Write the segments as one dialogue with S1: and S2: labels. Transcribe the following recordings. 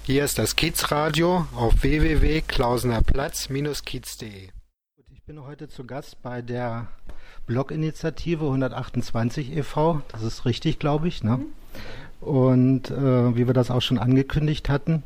S1: Hier ist das Kiezradio auf www.klausenerplatz-kiez.de. Ich bin heute zu Gast bei der Bloginitiative 128 e.V. Das ist richtig, glaube ich, ne? Und wie wir das auch schon angekündigt hatten,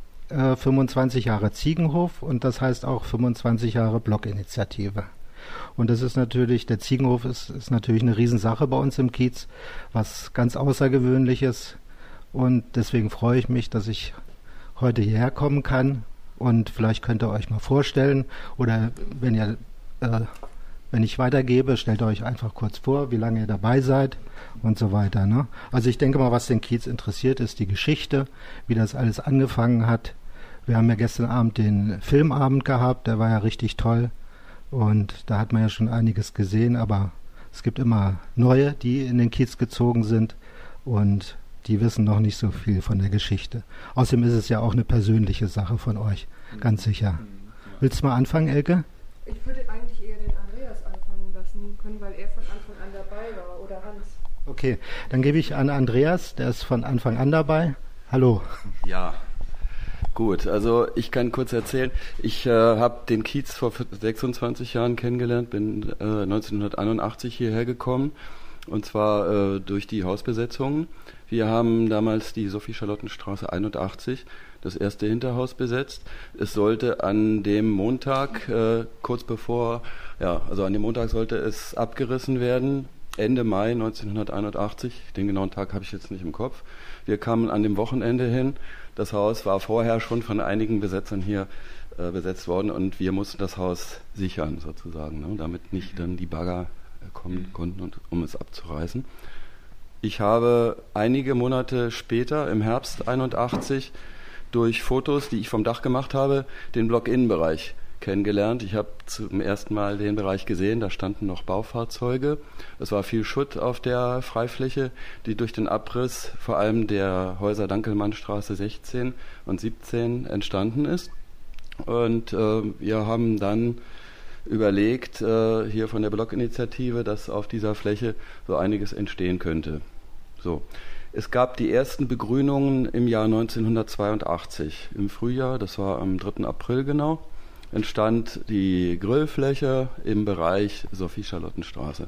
S1: 25 Jahre Ziegenhof und das heißt auch 25 Jahre Bloginitiative. Und das ist natürlich, der Ziegenhof ist natürlich eine Riesensache bei uns im Kiez, was ganz Außergewöhnliches. Und deswegen freue ich mich, dass ich heute hierher kommen kann. Und vielleicht könnt ihr euch mal vorstellen oder wenn ich weitergebe, stellt ihr euch einfach kurz vor, wie lange ihr dabei seid und so weiter. Ne? Also ich denke mal, was den Kiez interessiert, ist die Geschichte, wie das alles angefangen hat. Wir haben ja gestern Abend den Filmabend gehabt, der war ja richtig toll. Und da hat man ja schon einiges gesehen, aber es gibt immer neue, die in den Kiez gezogen sind und die wissen noch nicht so viel von der Geschichte. Außerdem ist es ja auch eine persönliche Sache von euch, ganz sicher. Willst du mal anfangen, Elke?
S2: Ich würde eigentlich eher den Andreas anfangen lassen können, weil er von Anfang an dabei war, oder Hans.
S1: Okay, dann gebe ich an Andreas, der ist von Anfang an dabei. Hallo.
S3: Ja, gut, also ich kann kurz erzählen, ich habe den Kiez vor 26 Jahren kennengelernt, bin 1981 hierher gekommen und zwar durch die Hausbesetzungen. Wir haben damals die Sophie-Charlotten-Straße 81, das erste Hinterhaus besetzt. Es sollte an dem Montag, kurz bevor, also an dem Montag sollte es abgerissen werden, Ende Mai 1981. Den genauen Tag habe ich jetzt nicht im Kopf. Wir kamen an dem Wochenende hin. Das Haus war vorher schon von einigen Besetzern hier besetzt worden und wir mussten das Haus sichern sozusagen, ne, damit nicht dann die Bagger kommen konnten, um es abzureißen. Ich habe einige Monate später, im Herbst 81, durch Fotos, die ich vom Dach gemacht habe, den Blockinnenbereich kennengelernt. Ich habe zum ersten Mal den Bereich gesehen, da standen noch Baufahrzeuge. Es war viel Schutt auf der Freifläche, die durch den Abriss vor allem der Häuser Dankelmannstraße 16 und 17 entstanden ist. Und wir haben dann überlegt, hier von der Blockinitiative, dass auf dieser Fläche so einiges entstehen könnte. So. Es gab die ersten Begrünungen im Jahr 1982. Im Frühjahr, das war am 3. April genau, entstand die Grillfläche im Bereich Sophie-Charlotten-Straße.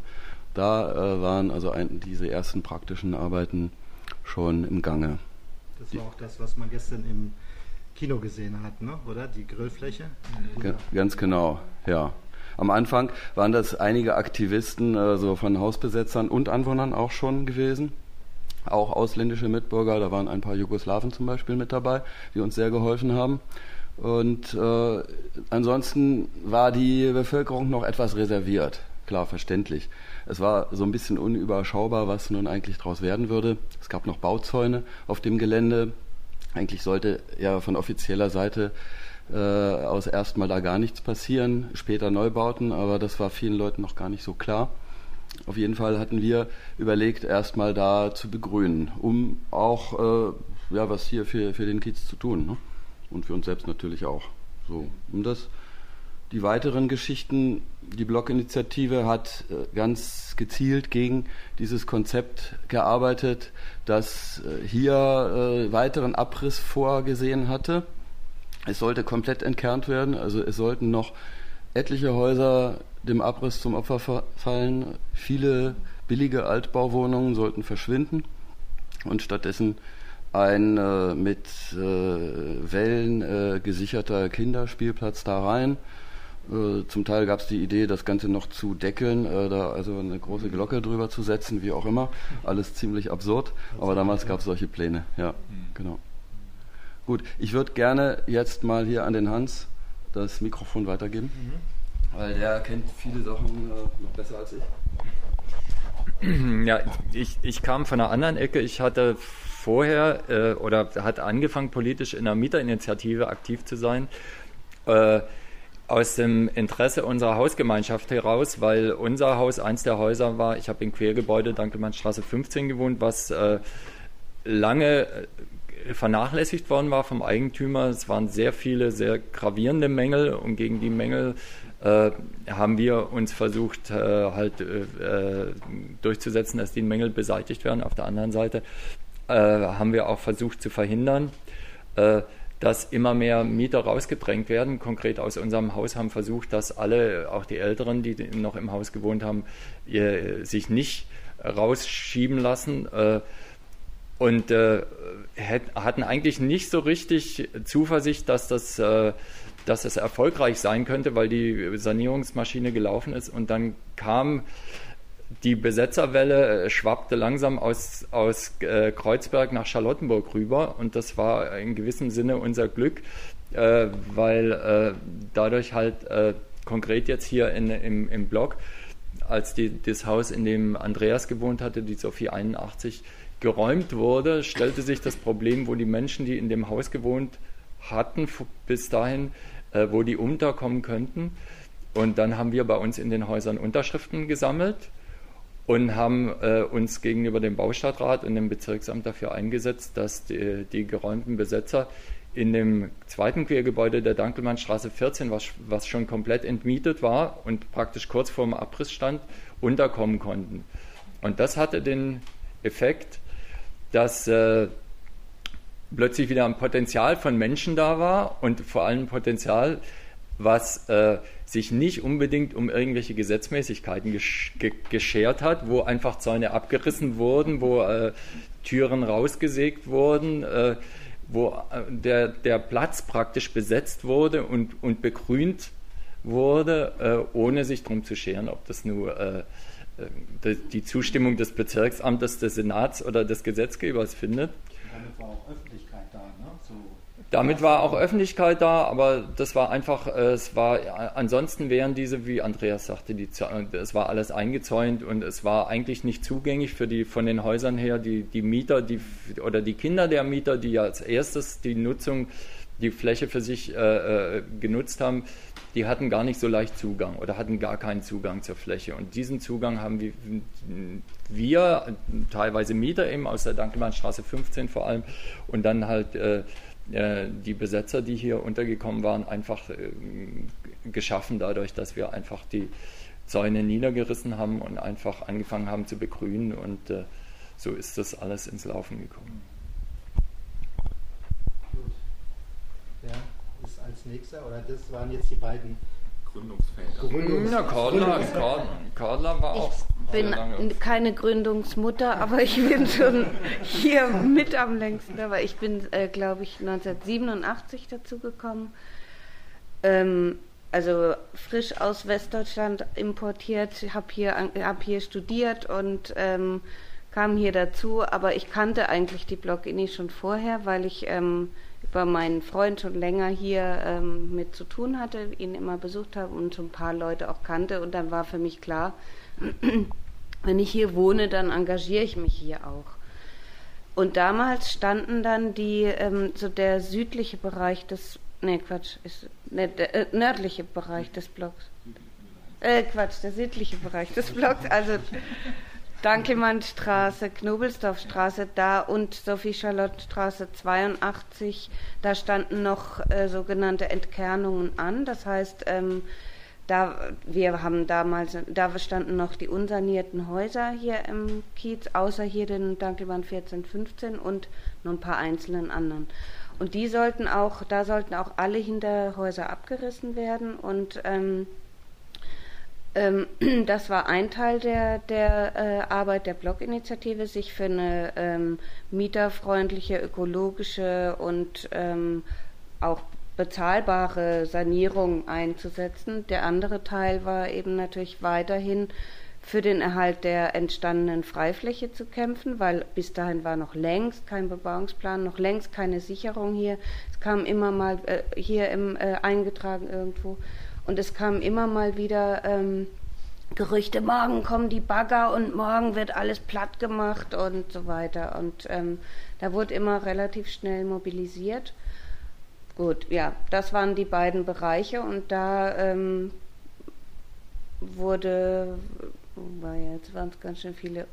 S3: Da waren also diese ersten praktischen Arbeiten schon im Gange.
S1: Das war auch das, was man gestern im Kino gesehen hat, ne? Oder? Die Grillfläche?
S3: Ganz genau, ja. Am Anfang waren das einige Aktivisten, so von Hausbesetzern und Anwohnern auch schon gewesen. Auch ausländische Mitbürger, da waren ein paar Jugoslawen zum Beispiel mit dabei, die uns sehr geholfen haben. Und ansonsten war die Bevölkerung noch etwas reserviert, klar, verständlich. Es war so ein bisschen unüberschaubar, was nun eigentlich daraus werden würde. Es gab noch Bauzäune auf dem Gelände. Eigentlich sollte ja von offizieller Seite aus erstmal da gar nichts passieren, später Neubauten, aber das war vielen Leuten noch gar nicht so klar. Auf jeden Fall hatten wir überlegt, erstmal da zu begrünen, um auch was hier für den Kiez zu tun, ne? Und für uns selbst natürlich auch. So, die weiteren Geschichten, die Blockinitiative hat ganz gezielt gegen dieses Konzept gearbeitet, das hier weiteren Abriss vorgesehen hatte. Es sollte komplett entkernt werden, also es sollten noch etliche Häuser dem Abriss zum Opfer fallen. Viele billige Altbauwohnungen sollten verschwinden und stattdessen ein mit Wellen gesicherter Kinderspielplatz da rein. Zum Teil gab es die Idee, das Ganze noch zu deckeln, da also eine große Glocke drüber zu setzen, wie auch immer. Alles ziemlich absurd, aber damals gab es solche Pläne. Ja, genau. Gut, ich würde gerne jetzt mal hier an den Hans das Mikrofon weitergeben, weil der kennt viele Sachen noch besser als ich.
S4: Ja, ich kam von einer anderen Ecke. Ich hatte vorher hat angefangen, politisch in einer Mieterinitiative aktiv zu sein, aus dem Interesse unserer Hausgemeinschaft heraus, weil unser Haus eins der Häuser war, ich habe im Quergebäude Dankelmannstraße 15 gewohnt, was lange vernachlässigt worden war vom Eigentümer. Es waren sehr viele, sehr gravierende Mängel und gegen die Mängel haben wir uns versucht durchzusetzen, dass die Mängel beseitigt werden. Auf der anderen Seite haben wir auch versucht zu verhindern, dass immer mehr Mieter rausgedrängt werden. Konkret aus unserem Haus haben versucht, dass alle, auch die Älteren, die noch im Haus gewohnt haben, sich nicht rausschieben lassen und hatten eigentlich nicht so richtig Zuversicht, dass das erfolgreich sein könnte, weil die Sanierungsmaschine gelaufen ist. Und dann kam die Besetzerwelle, schwappte langsam aus Kreuzberg nach Charlottenburg rüber. Und das war in gewissem Sinne unser Glück, weil dadurch halt konkret jetzt hier im Block, als das Haus, in dem Andreas gewohnt hatte, die Sophie 81, geräumt wurde, stellte sich das Problem, wo die Menschen, die in dem Haus gewohnt hatten, bis dahin, wo die unterkommen könnten. Und dann haben wir bei uns in den Häusern Unterschriften gesammelt und haben uns gegenüber dem Baustadtrat und dem Bezirksamt dafür eingesetzt, dass die geräumten Besetzer in dem zweiten Quergebäude der Dankelmannstraße 14, was schon komplett entmietet war und praktisch kurz vor dem Abriss stand, unterkommen konnten. Und das hatte den Effekt, dass plötzlich wieder ein Potenzial von Menschen da war und vor allem Potenzial, was sich nicht unbedingt um irgendwelche Gesetzmäßigkeiten geschert hat, wo einfach Zäune abgerissen wurden, wo Türen rausgesägt wurden, wo der Platz praktisch besetzt wurde und begrünt wurde, ohne sich darum zu scheren, ob das nur die Zustimmung des Bezirksamtes, des Senats oder des Gesetzgebers findet.
S1: Damit war auch Öffentlichkeit da, ne? So.
S4: Damit war auch Öffentlichkeit da, aber das war einfach, ansonsten wären diese, wie Andreas sagte, es war alles eingezäunt und es war eigentlich nicht zugänglich von den Häusern her, die Mieter, oder die Kinder der Mieter, die ja als erstes die Fläche für sich genutzt haben, die hatten gar nicht so leicht Zugang oder hatten gar keinen Zugang zur Fläche. Und diesen Zugang haben wir teilweise Mieter eben aus der Dankelmannstraße 15 vor allem und dann halt die Besetzer, die hier untergekommen waren, einfach geschaffen dadurch, dass wir einfach die Zäune niedergerissen haben und einfach angefangen haben zu begrünen und so ist das alles ins Laufen gekommen.
S1: Gut. Ja, ist als nächster, oder das waren jetzt die beiden
S5: Gründungsväter.
S4: Cordula war auch.
S6: Ich bin keine Gründungsmutter, aber ich bin schon hier mit am längsten. Aber ich bin, glaube ich, 1987 dazu gekommen. Also frisch aus Westdeutschland importiert, habe hier studiert und kam hier dazu. Aber ich kannte eigentlich die Block-Ini schon vorher, weil ich über meinen Freund schon länger hier mit zu tun hatte, ihn immer besucht habe und schon ein paar Leute auch kannte. Und dann war für mich klar, wenn ich hier wohne, dann engagiere ich mich hier auch. Und damals standen dann so der südliche Bereich des, der nördliche Bereich des Blocks. Der südliche Bereich des Blocks, also Dankelmannstraße, Knobelsdorfstraße da und Sophie-Charlotte-Straße 82, da standen noch sogenannte Entkernungen an. Das heißt, da standen noch die unsanierten Häuser hier im Kiez, außer hier den Dankelmann 14, 15 und noch ein paar einzelnen anderen. Und da sollten auch alle Hinterhäuser abgerissen werden und das war ein Teil der Arbeit der Blockinitiative, sich für eine mieterfreundliche, ökologische und auch bezahlbare Sanierung einzusetzen. Der andere Teil war eben natürlich weiterhin für den Erhalt der entstandenen Freifläche zu kämpfen, weil bis dahin war noch längst kein Bebauungsplan, noch längst keine Sicherung hier. Es kam immer mal hier eingetragen irgendwo. Und es kamen immer mal wieder Gerüchte, morgen kommen die Bagger und morgen wird alles platt gemacht und so weiter. Und da wurde immer relativ schnell mobilisiert. Gut, ja, das waren die beiden Bereiche und da jetzt waren es ganz schön viele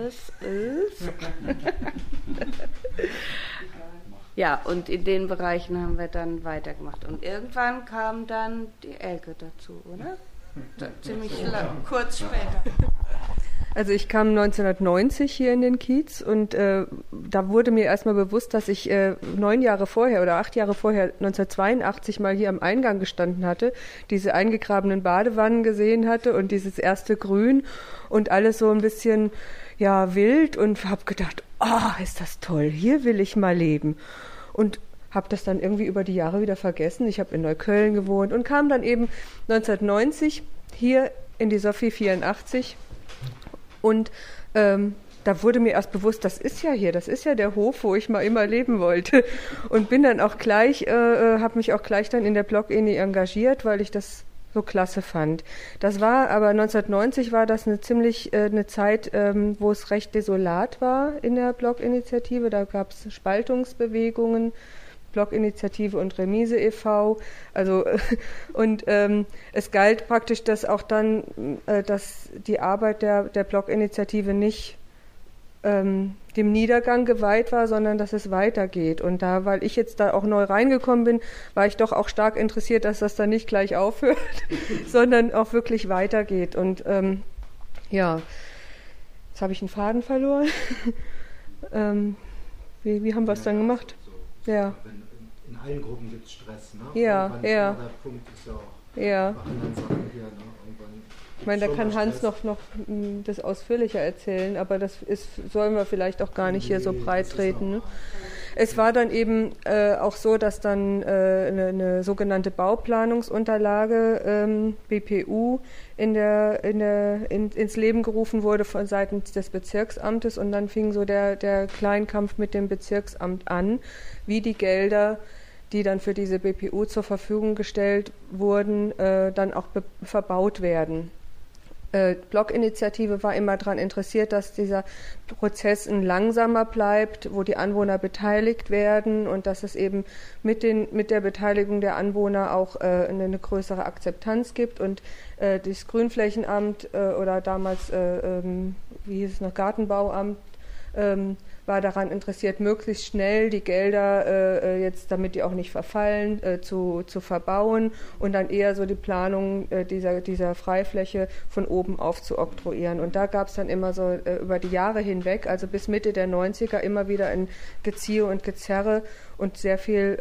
S6: Ja, und in den Bereichen haben wir dann weitergemacht. Und irgendwann kam dann die Elke dazu, oder? Ziemlich lang, kurz später.
S2: Also ich kam 1990 hier in den Kiez und da wurde mir erstmal bewusst, dass ich 9 Jahre vorher oder 8 Jahre vorher, 1982, mal hier am Eingang gestanden hatte, diese eingegrabenen Badewannen gesehen hatte und dieses erste Grün und alles so ein bisschen wild und habe gedacht, ist das toll, hier will ich mal leben. Und habe das dann irgendwie über die Jahre wieder vergessen. Ich habe in Neukölln gewohnt und kam dann eben 1990 hier in die Sophie 84 und da wurde mir erst bewusst, das ist ja der Hof, wo ich mal immer leben wollte und bin dann auch gleich, habe mich auch gleich dann in der Blog-Ini engagiert, weil ich das so klasse fand. Das war aber 1990 war das eine Zeit, wo es recht desolat war in der Blog-Initiative. Da gab es Spaltungsbewegungen, Blog-Initiative und Remise e.V. Also und es galt praktisch, dass auch dann, dass die Arbeit der Blog-Initiative nicht dem Niedergang geweiht war, sondern dass es weitergeht. Und da, weil ich jetzt da auch neu reingekommen bin, war ich doch auch stark interessiert, dass das dann nicht gleich aufhört, sondern auch wirklich weitergeht. Und jetzt habe ich einen Faden verloren. Wie haben wir es dann gemacht? Ja.
S1: In allen Gruppen gibt es Stress, ne?
S2: Ja.
S1: Der Punkt ist ja auch bei anderen Sachen hier, ne?
S2: Ich meine, da kann Hans noch das ausführlicher erzählen, aber sollen wir vielleicht auch gar nicht hier so breit treten. Ne? Es war dann eben auch so, dass dann eine sogenannte Bauplanungsunterlage BPU ins Leben gerufen wurde von seitens des Bezirksamtes und dann fing so der Kleinkampf mit dem Bezirksamt an, wie die Gelder, die dann für diese BPU zur Verfügung gestellt wurden, dann auch verbaut werden. Blog-Initiative war immer daran interessiert, dass dieser Prozess ein langsamer bleibt, wo die Anwohner beteiligt werden und dass es eben mit der Beteiligung der Anwohner auch eine größere Akzeptanz gibt. Und das Grünflächenamt oder damals, wie hieß es noch, Gartenbauamt, war daran interessiert, möglichst schnell die Gelder jetzt, damit die auch nicht verfallen, zu verbauen und dann eher so die Planung dieser Freifläche von oben auf zu oktroyieren. Und da gab es dann immer so über die Jahre hinweg, also bis Mitte der 90er, immer wieder ein Geziehe und Gezerre und sehr viel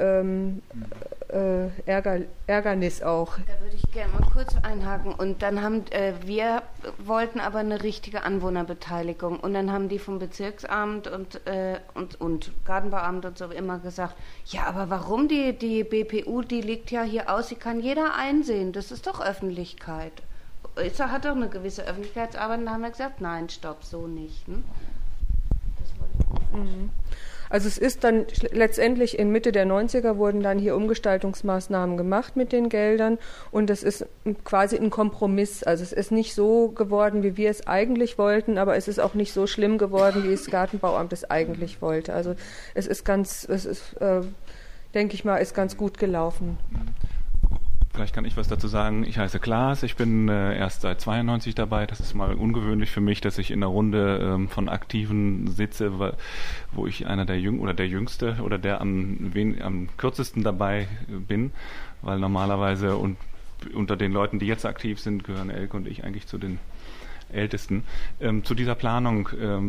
S2: Ärgernis auch.
S6: Da würde ich gerne mal kurz einhaken. Und dann wir wollten aber eine richtige Anwohnerbeteiligung. Und dann haben die vom Bezirksamt und Gartenbauamt und so immer gesagt, ja, aber warum die BPU, die liegt ja hier aus, die kann jeder einsehen. Das ist doch Öffentlichkeit. Es hat doch eine gewisse Öffentlichkeitsarbeit. Und da haben wir gesagt, nein, stopp, so nicht. Ne? Das wollte ich auch verstehen.
S2: Also es ist dann letztendlich in Mitte der 90er wurden dann hier Umgestaltungsmaßnahmen gemacht mit den Geldern und es ist quasi ein Kompromiss. Also es ist nicht so geworden, wie wir es eigentlich wollten, aber es ist auch nicht so schlimm geworden, wie das Gartenbauamt es eigentlich wollte. Also denke ich mal, ist ganz gut gelaufen.
S5: Vielleicht kann ich was dazu sagen. Ich heiße Klaas, ich bin erst seit 92 dabei. Das ist mal ungewöhnlich für mich, dass ich in einer Runde von Aktiven sitze, wo ich einer der Jüngste oder der am kürzesten dabei bin, weil normalerweise unter den Leuten, die jetzt aktiv sind, gehören Elke und ich eigentlich zu den Ältesten. Zu dieser Planung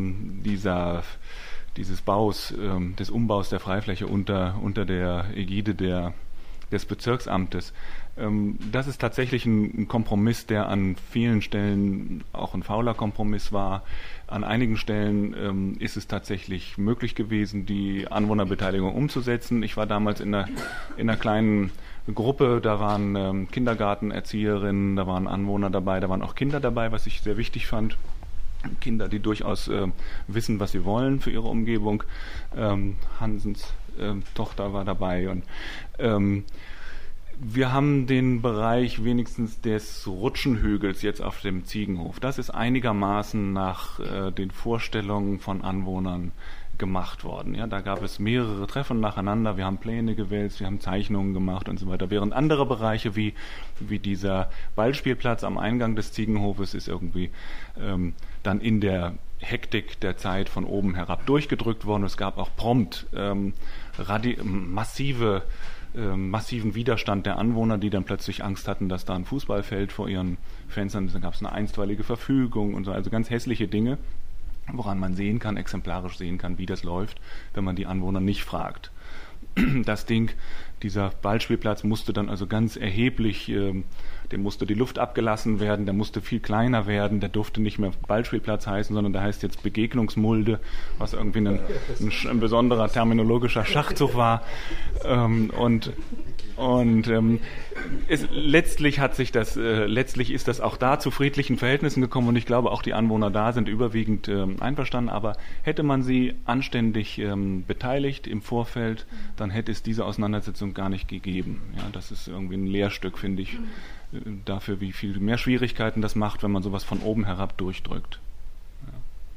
S5: dieses Baus, des Umbaus der Freifläche unter der Ägide des Bezirksamtes. Das ist tatsächlich ein Kompromiss, der an vielen Stellen auch ein fauler Kompromiss war. An einigen Stellen ist es tatsächlich möglich gewesen, die Anwohnerbeteiligung umzusetzen. Ich war damals in einer kleinen Gruppe, da waren Kindergartenerzieherinnen, da waren Anwohner dabei, da waren auch Kinder dabei, was ich sehr wichtig fand. Kinder, die durchaus wissen, was sie wollen für ihre Umgebung. Hansens Tochter war dabei und wir haben den Bereich wenigstens des Rutschenhügels jetzt auf dem Ziegenhof. Das ist einigermaßen nach den Vorstellungen von Anwohnern gemacht worden. Ja, da gab es mehrere Treffen nacheinander, wir haben Pläne gewälzt, wir haben Zeichnungen gemacht und so weiter. Während andere Bereiche wie dieser Ballspielplatz am Eingang des Ziegenhofes ist irgendwie dann in der Hektik der Zeit von oben herab durchgedrückt worden. Es gab auch prompt massive massiven Widerstand der Anwohner, die dann plötzlich Angst hatten, dass da ein Fußballfeld vor ihren Fenstern ist. Dann gab es eine einstweilige Verfügung und so, also ganz hässliche Dinge, woran man sehen kann, exemplarisch sehen kann, wie das läuft, wenn man die Anwohner nicht fragt. Das Ding, dieser Ballspielplatz musste dann also ganz erheblich, dem musste die Luft abgelassen werden, der musste viel kleiner werden, der durfte nicht mehr Ballspielplatz heißen, sondern der heißt jetzt Begegnungsmulde, was irgendwie ein besonderer terminologischer Schachzug war. Letztlich ist das auch da zu friedlichen Verhältnissen gekommen und ich glaube auch die Anwohner da sind überwiegend einverstanden, aber hätte man sie anständig beteiligt im Vorfeld, dann hätte es diese Auseinandersetzung gar nicht gegeben. Ja, das ist irgendwie ein Lehrstück, finde ich, dafür, wie viel mehr Schwierigkeiten das macht, wenn man sowas von oben herab durchdrückt. Ja.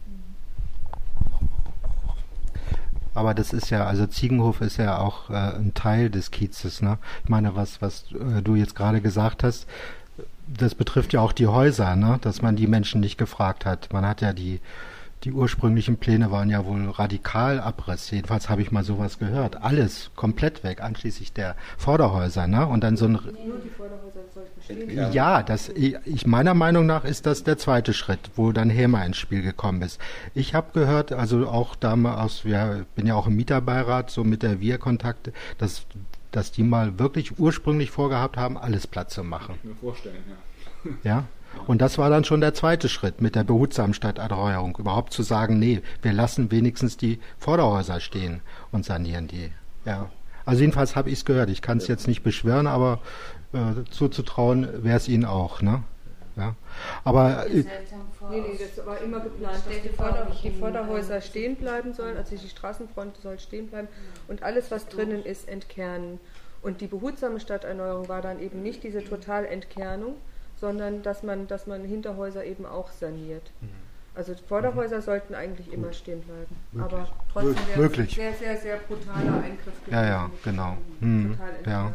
S1: Aber das ist ja, also Ziegenhof ist ja auch ein Teil des Kiezes, ne? Ich meine, was du jetzt gerade gesagt hast, das betrifft ja auch die Häuser, ne? Dass man die Menschen nicht gefragt hat. Man hat ja die ursprünglichen Pläne waren ja wohl radikal Abriss. Jedenfalls habe ich mal sowas gehört. Alles komplett weg, einschließlich der Vorderhäuser, ne? Und dann so ein... Nur die Vorderhäuser sollten stehen. Ja, meiner Meinung nach ist das der zweite Schritt, wo dann HEMA ins Spiel gekommen ist. Ich habe gehört, also auch damals, bin ja auch im Mieterbeirat, so mit der Wir-Kontakte, dass die mal wirklich ursprünglich vorgehabt haben, alles platt zu machen.
S5: Kann ich mir vorstellen, ja.
S1: Ja. Und das war dann schon der zweite Schritt mit der behutsamen Stadterneuerung, überhaupt zu sagen, nee, wir lassen wenigstens die Vorderhäuser stehen und sanieren die. Ja. Also jedenfalls habe ich es gehört. Ich kann es jetzt nicht beschwören, aber zuzutrauen wäre es ihnen auch. Ne? Ja. Aber
S2: nee, das war immer geplant, dass die Vorderhäuser stehen bleiben sollen, also die Straßenfront soll stehen bleiben und alles, was drinnen ist, entkernen. Und die behutsame Stadterneuerung war dann eben nicht diese Totalentkernung, sondern dass man Hinterhäuser eben auch saniert. Also Vorderhäuser sollten eigentlich immer stehen bleiben. Möglich. Aber trotzdem wäre es ein sehr, sehr, sehr brutaler Eingriff gewesen.
S1: Ja, genau. Ja.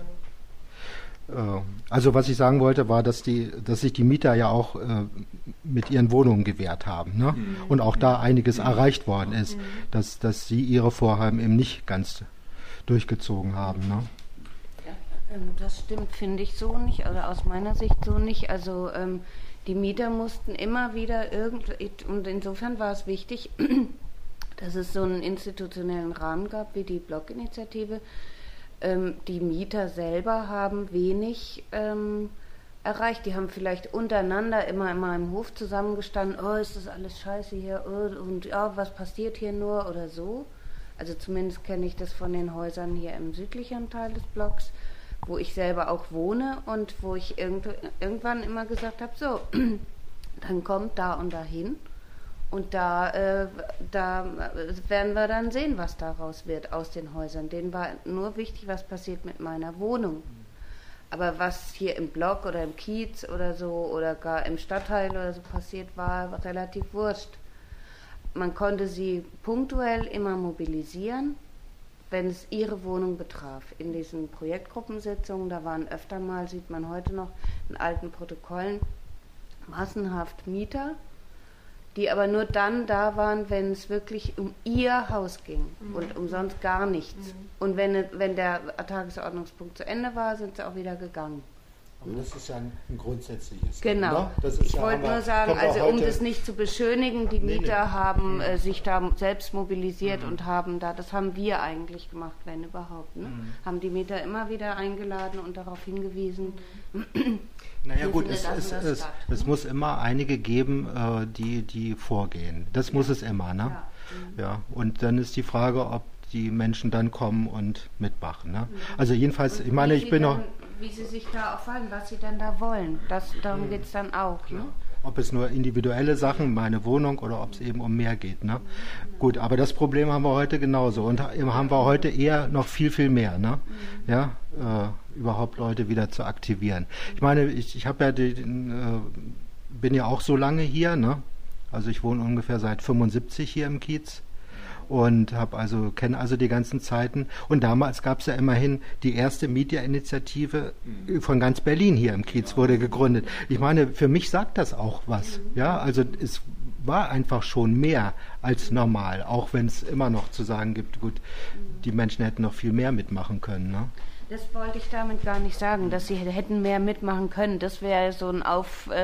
S1: Also was ich sagen wollte, war, dass sich die Mieter ja auch mit ihren Wohnungen gewehrt haben. Ne? Und auch da einiges erreicht worden ist, dass sie ihre Vorhaben eben nicht ganz durchgezogen haben. Ne?
S6: Das stimmt, finde ich so nicht, oder aus meiner Sicht so nicht. Also die Mieter mussten immer wieder und insofern war es wichtig, dass es so einen institutionellen Rahmen gab wie die Blockinitiative. Die Mieter selber haben wenig erreicht. Die haben vielleicht untereinander immer in einem Hof zusammengestanden, oh, ist das alles scheiße hier, oh, und ja, was passiert hier nur oder so. Also zumindest kenne ich das von den Häusern hier im südlichen Teil des Blocks, wo ich selber auch wohne und wo ich irgendwann immer gesagt habe, so, dann kommt da und dahin und da werden wir dann sehen, was daraus wird aus den Häusern. Denen war nur wichtig, was passiert mit meiner Wohnung. Aber was hier im Block oder im Kiez oder so oder gar im Stadtteil oder so passiert, war relativ wurscht. Man konnte sie punktuell immer mobilisieren, wenn es ihre Wohnung betraf. In diesen Projektgruppensitzungen, da waren öfter mal, sieht man heute noch in alten Protokollen, massenhaft Mieter, die aber nur dann da waren, wenn es wirklich um ihr Haus ging und um sonst gar nichts. Und wenn der Tagesordnungspunkt zu Ende war, sind sie auch wieder gegangen.
S1: Aber das ist ja ein grundsätzliches.
S6: Genau.
S1: Ne? Das ist
S6: ich wollte nur sagen, also um das nicht zu beschönigen, die Mieter haben sich da selbst mobilisiert und haben da, das haben wir eigentlich gemacht, wenn überhaupt, ne? Haben die Mieter immer wieder eingeladen und darauf hingewiesen.
S1: Naja gut, es muss immer einige geben, die vorgehen. Das muss es immer, ne? Ja. Und dann ist die Frage, ob die Menschen dann kommen und mitmachen, ne? Also jedenfalls, ich meine, ich bin noch...
S6: Wie sie sich da auffallen, was sie dann da wollen. Darum geht es dann auch. Ne?
S1: Ob es nur individuelle Sachen, meine Wohnung, oder ob es eben um mehr geht. Ne? Gut, aber das Problem haben wir heute genauso. Und haben wir heute eher noch viel, viel mehr. Ne? Ja, überhaupt Leute wieder zu aktivieren. Ich meine, ich habe ja bin ja auch so lange hier. Ne? Also ich wohne ungefähr seit 75 hier im Kiez. Und kenne also die ganzen Zeiten. Und damals gab es ja immerhin die erste Mietinitiative von ganz Berlin hier im Kiez wurde gegründet. Ich meine, für mich sagt das auch was. Ja, also es war einfach schon mehr als normal, auch wenn es immer noch zu sagen gibt, gut, die Menschen hätten noch viel mehr mitmachen können. Ne?
S6: Das wollte ich damit gar nicht sagen, dass sie hätten mehr mitmachen können. Das wäre so ein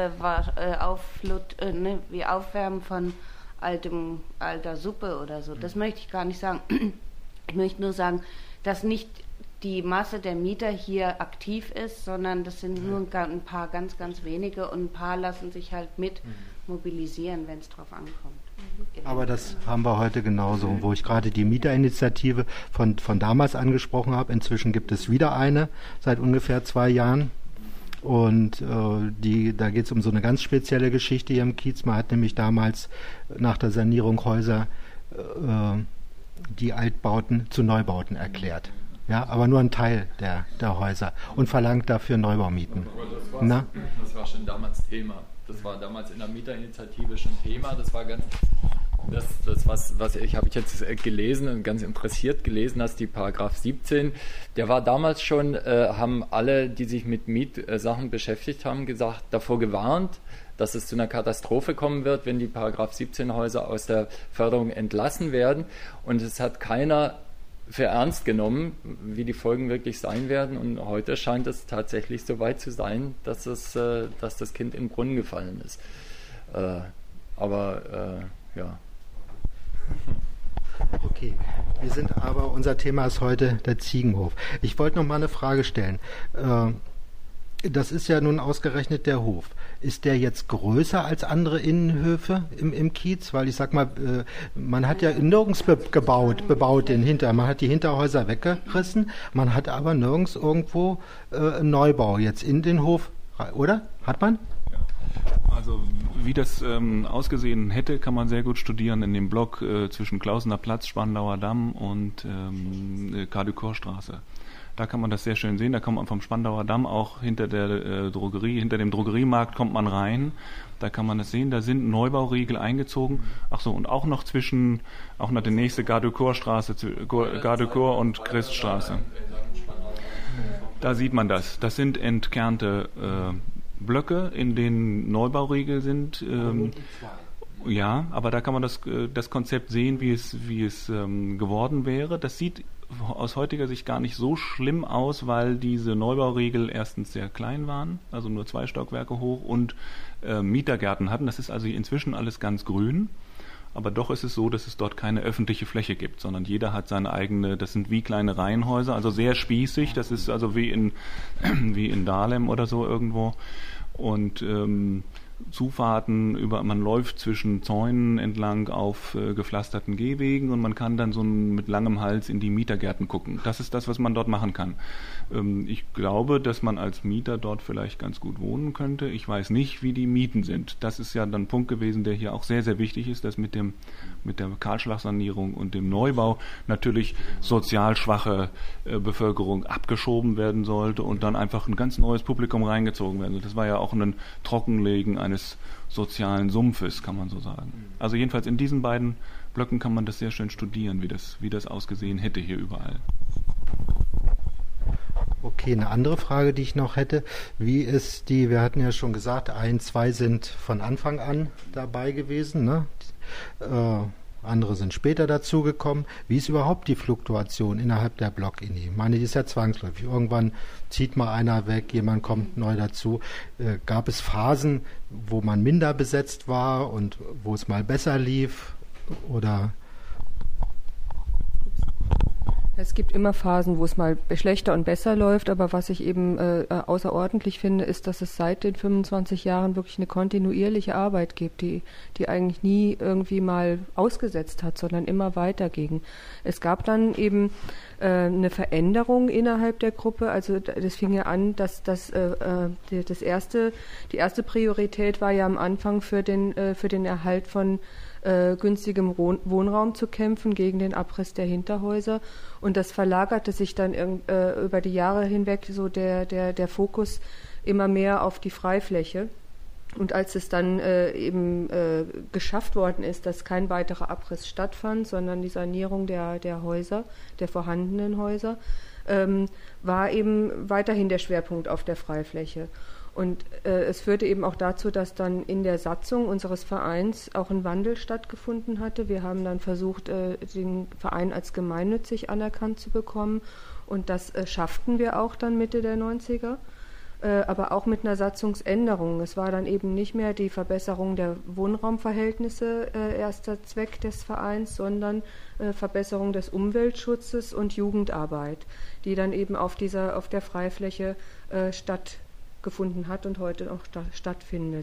S6: wie Aufwärmen von alter Suppe oder so. Das möchte ich gar nicht sagen. Ich möchte nur sagen, dass nicht die Masse der Mieter hier aktiv ist, sondern das sind nur ein paar ganz, ganz wenige und ein paar lassen sich halt mit mobilisieren, wenn es drauf ankommt.
S1: Aber das haben wir heute genauso, wo ich gerade die Mieterinitiative von damals angesprochen habe. Inzwischen gibt es wieder eine, seit ungefähr 2 Jahren. Und da geht es um so eine ganz spezielle Geschichte hier im Kiez. Man hat nämlich damals nach der Sanierung Häuser die Altbauten zu Neubauten erklärt. Ja, aber nur ein Teil der Häuser und verlangt dafür Neubaumieten.
S4: Aber das war schon damals Thema. Das war damals in der Mieterinitiative schon Thema. Das war ganz was ich habe jetzt gelesen und ganz interessiert gelesen, dass die Paragraph 17, der war damals schon, haben alle, die sich mit Mietsachen beschäftigt haben, gesagt, davor gewarnt, dass es zu einer Katastrophe kommen wird, wenn die Paragraph 17 Häuser aus der Förderung entlassen werden. Und es hat keiner für ernst genommen, wie die Folgen wirklich sein werden. Und heute scheint es tatsächlich so weit zu sein, dass das Kind in den Brunnen gefallen ist. Ja.
S1: Okay, unser Thema ist heute der Ziegenhof. Ich wollte noch mal eine Frage stellen. Das ist ja nun ausgerechnet der Hof. Ist der jetzt größer als andere Innenhöfe im Kiez? Weil ich sag mal, man hat ja nirgends bebaut den Hinter. Man hat die Hinterhäuser weggerissen, man hat aber nirgends irgendwo einen Neubau jetzt in den Hof, oder? Hat man?
S5: Also wie das ausgesehen hätte, kann man sehr gut studieren in dem Block zwischen Klausener Platz, Spandauer Damm und Karl-de-Kor-Straße. Da kann man das sehr schön sehen. Da kommt man vom Spandauer Damm auch hinter der Drogerie, hinter dem Drogeriemarkt kommt man rein. Da kann man das sehen. Da sind Neubauriegel eingezogen. Ach so, und auch noch nach der nächste Gare-de-Kor-Straße, Gare-de-Kor und Christstraße. Da sieht man das. Das sind entkernte Blöcke, in denen Neubauriegel sind. Ja, aber da kann man das Konzept sehen, wie es geworden wäre. Das sieht aus heutiger Sicht gar nicht so schlimm aus, weil diese Neubauriegel erstens sehr klein waren, also nur 2 Stockwerke hoch und Mietergärten hatten. Das ist also inzwischen alles ganz grün. Aber doch ist es so, dass es dort keine öffentliche Fläche gibt, sondern jeder hat seine eigene, das sind wie kleine Reihenhäuser, also sehr spießig, das ist also wie in Dahlem oder so irgendwo. Und Zufahrten man läuft zwischen Zäunen entlang auf gepflasterten Gehwegen und man kann dann so mit langem Hals in die Mietergärten gucken. Das ist das, was man dort machen kann. Ich glaube, dass man als Mieter dort vielleicht ganz gut wohnen könnte. Ich weiß nicht, wie die Mieten sind. Das ist ja dann ein Punkt gewesen, der hier auch sehr, sehr wichtig ist, dass mit der Kahlschlagsanierung und dem Neubau natürlich sozial schwache Bevölkerung abgeschoben werden sollte und dann einfach ein ganz neues Publikum reingezogen werden. Das war ja auch ein Trockenlegen eines sozialen Sumpfes, kann man so sagen. Also jedenfalls in diesen beiden Blöcken kann man das sehr schön studieren, wie das ausgesehen hätte hier überall.
S1: Okay, eine andere Frage, die ich noch hätte, wir hatten ja schon gesagt, 1, 2 sind von Anfang an dabei gewesen, ne? Andere sind später dazugekommen. Wie ist überhaupt die Fluktuation innerhalb der Block-Inni? Ich meine, die ist ja zwangsläufig. Irgendwann zieht mal einer weg, jemand kommt neu dazu. Gab es Phasen, wo man minder besetzt war und wo es mal besser lief? Oder?
S2: Es gibt immer Phasen, wo es mal schlechter und besser läuft, aber was ich eben außerordentlich finde, ist, dass es seit den 25 Jahren wirklich eine kontinuierliche Arbeit gibt, die eigentlich nie irgendwie mal ausgesetzt hat, sondern immer weiterging. Es gab dann eben eine Veränderung innerhalb der Gruppe, also das fing ja an, dass die erste Priorität war ja am Anfang für den Erhalt von günstigem Wohnraum zu kämpfen gegen den Abriss der Hinterhäuser. Und das verlagerte sich dann über die Jahre hinweg so der Fokus immer mehr auf die Freifläche. Und als es dann geschafft worden ist, dass kein weiterer Abriss stattfand, sondern die Sanierung der Häuser, der vorhandenen Häuser, war eben weiterhin der Schwerpunkt auf der Freifläche. Und es führte eben auch dazu, dass dann in der Satzung unseres Vereins auch ein Wandel stattgefunden hatte. Wir haben dann versucht, den Verein als gemeinnützig anerkannt zu bekommen. Und das schafften wir auch dann Mitte der 90er. Aber auch mit einer Satzungsänderung. Es war dann eben nicht mehr die Verbesserung der Wohnraumverhältnisse erster Zweck des Vereins, sondern Verbesserung des Umweltschutzes und Jugendarbeit, die dann eben auf der Freifläche stattgefunden hat und heute auch stattfindet.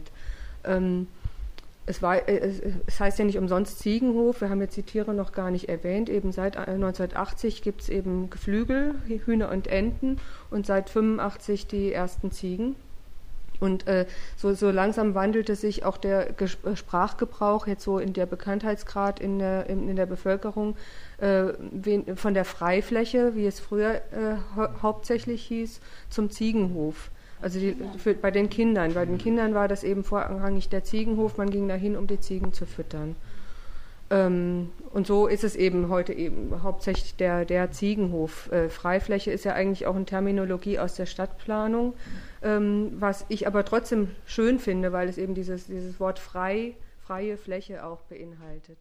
S2: Es heißt ja nicht umsonst Ziegenhof, wir haben jetzt die Tiere noch gar nicht erwähnt, eben seit 1980 gibt es eben Geflügel, Hühner und Enten und seit 1985 die ersten Ziegen. Und so langsam wandelte sich auch der Sprachgebrauch jetzt so in der Bekanntheitsgrad in der Bevölkerung von der Freifläche, wie es früher hauptsächlich hieß, zum Ziegenhof. Also bei den Kindern war das eben vorrangig der Ziegenhof, man ging dahin, um die Ziegen zu füttern. Und so ist es eben heute eben hauptsächlich der Ziegenhof. Freifläche ist ja eigentlich auch eine Terminologie aus der Stadtplanung, was ich aber trotzdem schön finde, weil es eben dieses Wort freie Fläche auch beinhaltet.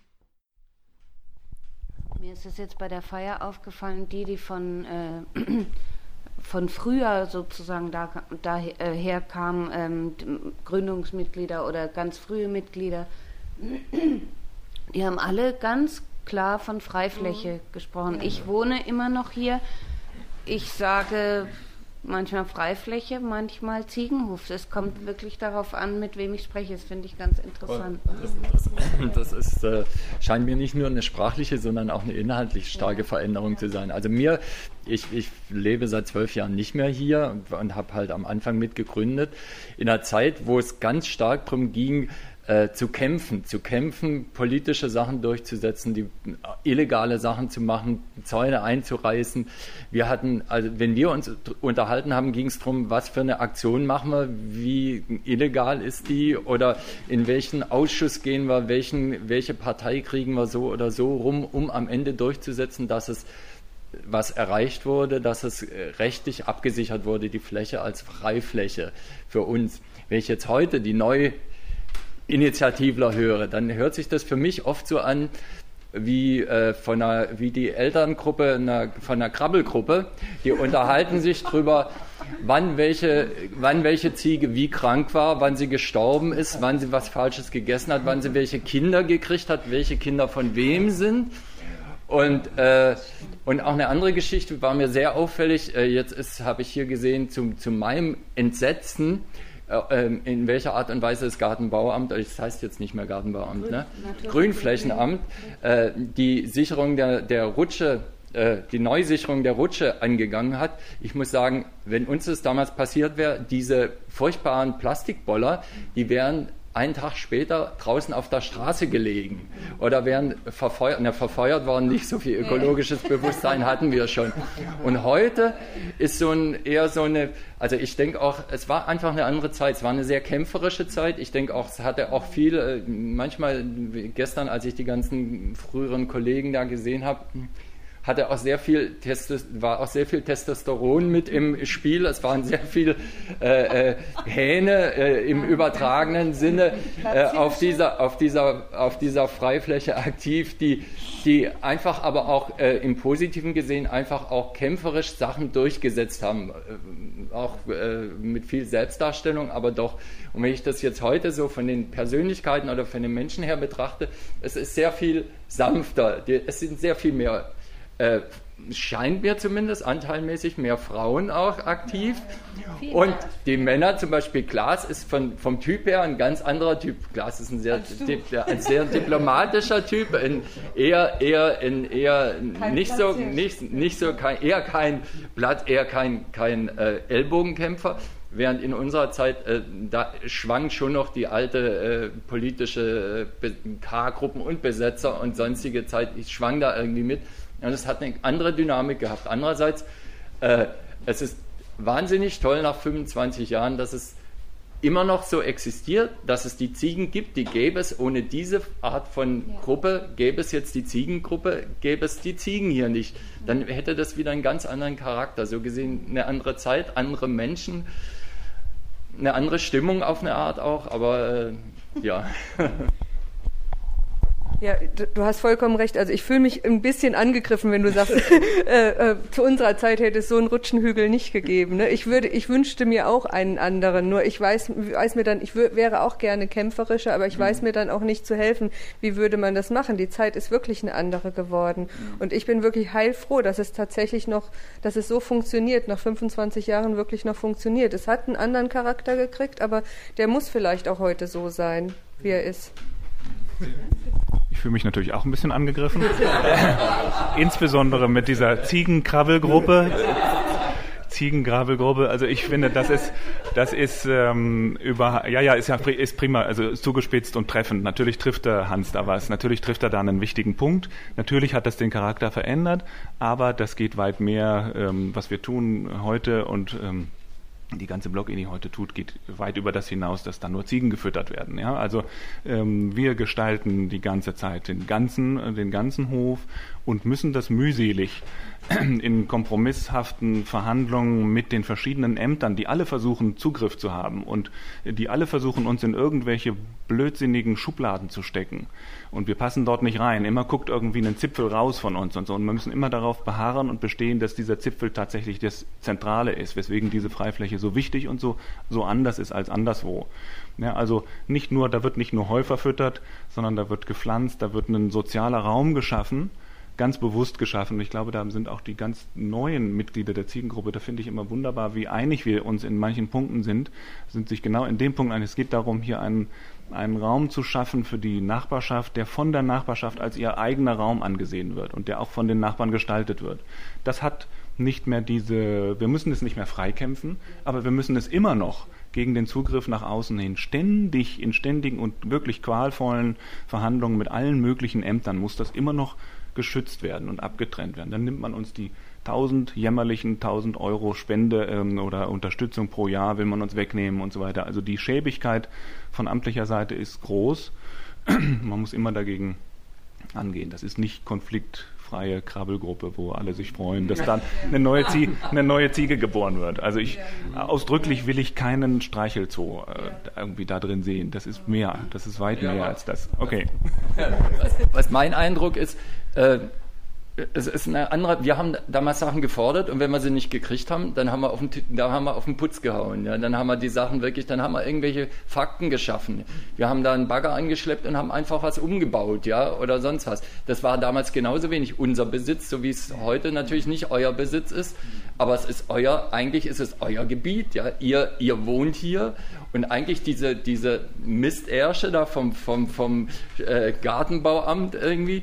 S6: Mir ist es jetzt bei der Feier aufgefallen, die von früher sozusagen daher kamen, Gründungsmitglieder oder ganz frühe Mitglieder, die haben alle ganz klar von Freifläche gesprochen. Ich wohne immer noch hier. Ich sage manchmal Freifläche, manchmal Ziegenhof. Es kommt wirklich darauf an, mit wem ich spreche. Das finde ich ganz interessant.
S4: Das ist, scheint mir nicht nur eine sprachliche, sondern auch eine inhaltlich starke Veränderung zu sein. Also ich lebe seit 12 Jahren nicht mehr hier und habe halt am Anfang mitgegründet. In einer Zeit, wo es ganz stark darum ging, zu kämpfen, politische Sachen durchzusetzen, die illegale Sachen zu machen, Zäune einzureißen. Wir hatten, also wenn wir uns unterhalten haben, ging es darum, was für eine Aktion machen wir, wie illegal ist die oder in welchen Ausschuss gehen wir, welche Partei kriegen wir so oder so rum, um am Ende durchzusetzen, dass es was erreicht wurde, dass es rechtlich abgesichert wurde, die Fläche als Freifläche für uns. Wenn ich jetzt heute die Initiativler höre, dann hört sich das für mich oft so an wie die Elterngruppe von einer Krabbelgruppe, die unterhalten sich drüber, wann welche Ziege wie krank war, wann sie gestorben ist, wann sie was Falsches gegessen hat, wann sie welche Kinder gekriegt hat, welche Kinder von wem sind. Und auch eine andere Geschichte war mir sehr auffällig, habe ich hier gesehen, zu meinem Entsetzen, in welcher Art und Weise das Gartenbauamt, das heißt jetzt nicht mehr Gartenbauamt, ne? Grünflächenamt, die Sicherung der Rutsche, die Neusicherung der Rutsche angegangen hat. Ich muss sagen, wenn uns das damals passiert wäre, diese furchtbaren Plastikboller, die wären einen Tag später draußen auf der Straße gelegen oder wären verfeuert worden, nicht so viel ökologisches Bewusstsein hatten wir schon. Und heute ist also ich denke auch, es war einfach eine andere Zeit, es war eine sehr kämpferische Zeit, ich denke auch, es hatte auch viel, manchmal gestern, als ich die ganzen früheren Kollegen da gesehen habe, war auch sehr viel Testosteron mit im Spiel. Es waren sehr viel Hähne im übertragenen Sinne auf dieser Freifläche aktiv, die einfach aber auch im Positiven gesehen einfach auch kämpferisch Sachen durchgesetzt haben. Auch mit viel Selbstdarstellung, aber doch. Und wenn ich das jetzt heute so von den Persönlichkeiten oder von den Menschen her betrachte, es ist sehr viel sanfter. Es sind sehr viel mehr scheint mir zumindest anteilmäßig mehr Frauen auch aktiv. Und die Männer, zum Beispiel Klaas, ist vom Typ her ein ganz anderer Typ. Klaas ist ein sehr diplomatischer Typ, eher kein Ellbogenkämpfer. Während in unserer Zeit, da schwang schon noch die alte politische K-Gruppen und Besetzer und sonstige Zeit, ich schwang da irgendwie mit. Und es hat eine andere Dynamik gehabt. Andererseits, es ist wahnsinnig toll nach 25 Jahren, dass es immer noch so existiert, dass es die Ziegen gibt, die gäbe es ohne diese Art von Gruppe, gäbe es jetzt die Ziegengruppe, gäbe es die Ziegen hier nicht. Dann hätte das wieder einen ganz anderen Charakter. So gesehen eine andere Zeit, andere Menschen. eine andere Stimmung auf eine Art auch, aber ja.
S2: Ja, du hast vollkommen recht. Also ich fühle mich ein bisschen angegriffen, wenn du sagst, zu unserer Zeit hätte es so einen Rutschenhügel nicht gegeben. Ne? Ich wünschte mir auch einen anderen. Nur ich weiß mir dann, wäre auch gerne kämpferischer, aber ich weiß mir dann auch nicht zu helfen. Wie würde man das machen? Die Zeit ist wirklich eine andere geworden. Und ich bin wirklich heilfroh, dass es tatsächlich noch, dass es so funktioniert, nach 25 Jahren wirklich noch funktioniert. Es hat einen anderen Charakter gekriegt, aber der muss vielleicht auch heute so sein, wie er ist.
S5: Ich fühle mich natürlich auch ein bisschen angegriffen. Insbesondere mit dieser Ziegenkrabbelgruppe. Also ich finde, ist prima, also ist zugespitzt und treffend. Natürlich trifft der Hans da was. Natürlich trifft er da einen wichtigen Punkt. Natürlich hat das den Charakter verändert, aber das geht weit mehr, was wir tun heute und die ganze Blog-Ini heute tut, geht weit über das hinaus, dass da nur Ziegen gefüttert werden. Ja? Also wir gestalten die ganze Zeit den ganzen Hof und müssen das mühselig in kompromisshaften Verhandlungen mit den verschiedenen Ämtern, die alle versuchen, Zugriff zu haben und die alle versuchen, uns in irgendwelche blödsinnigen Schubladen zu stecken. Und wir passen dort nicht rein. Immer guckt irgendwie ein Zipfel raus von uns und so. Und wir müssen immer darauf beharren und bestehen, dass dieser Zipfel tatsächlich das Zentrale ist, weswegen diese Freifläche so wichtig und so anders ist als anderswo. Ja, also da wird nicht nur Heu verfüttert, sondern da wird gepflanzt, da wird ein sozialer Raum geschaffen, ganz bewusst geschaffen. Ich glaube, da sind auch die ganz neuen Mitglieder der Ziegengruppe, da finde ich immer wunderbar, wie einig wir uns in manchen Punkten sind sich genau in dem Punkt einig. Es geht darum, hier einen Raum zu schaffen für die Nachbarschaft, der von der Nachbarschaft als ihr eigener Raum angesehen wird und der auch von den Nachbarn gestaltet wird. Das hat nicht mehr wir müssen es nicht mehr freikämpfen, aber wir müssen es immer noch gegen den Zugriff nach außen hin in ständigen und wirklich qualvollen Verhandlungen mit allen möglichen Ämtern muss das immer noch geschützt werden und abgetrennt werden. Dann nimmt man uns die 1.000 Euro Spende oder Unterstützung pro Jahr, will man uns wegnehmen und so weiter. Also die Schäbigkeit von amtlicher Seite ist groß. Man muss immer dagegen angehen. Das ist nicht konfliktfreie Krabbelgruppe, wo alle sich freuen, dass dann eine neue Ziege geboren wird. Also ausdrücklich will ich keinen Streichelzoo irgendwie da drin sehen. Das ist weit mehr als das. Okay.
S4: Was mein Eindruck ist, es ist eine andere, wir haben damals Sachen gefordert und wenn wir sie nicht gekriegt haben, dann haben wir auf den Putz gehauen. Ja, dann haben wir die Sachen dann haben wir irgendwelche Fakten geschaffen. Wir haben da einen Bagger angeschleppt und haben einfach was umgebaut, ja, oder sonst was. Das war damals genauso wenig unser Besitz, so wie es heute natürlich nicht euer Besitz ist, aber eigentlich ist es euer Gebiet, ja. Ihr wohnt hier und eigentlich diese Mistärsche da vom Gartenbauamt irgendwie,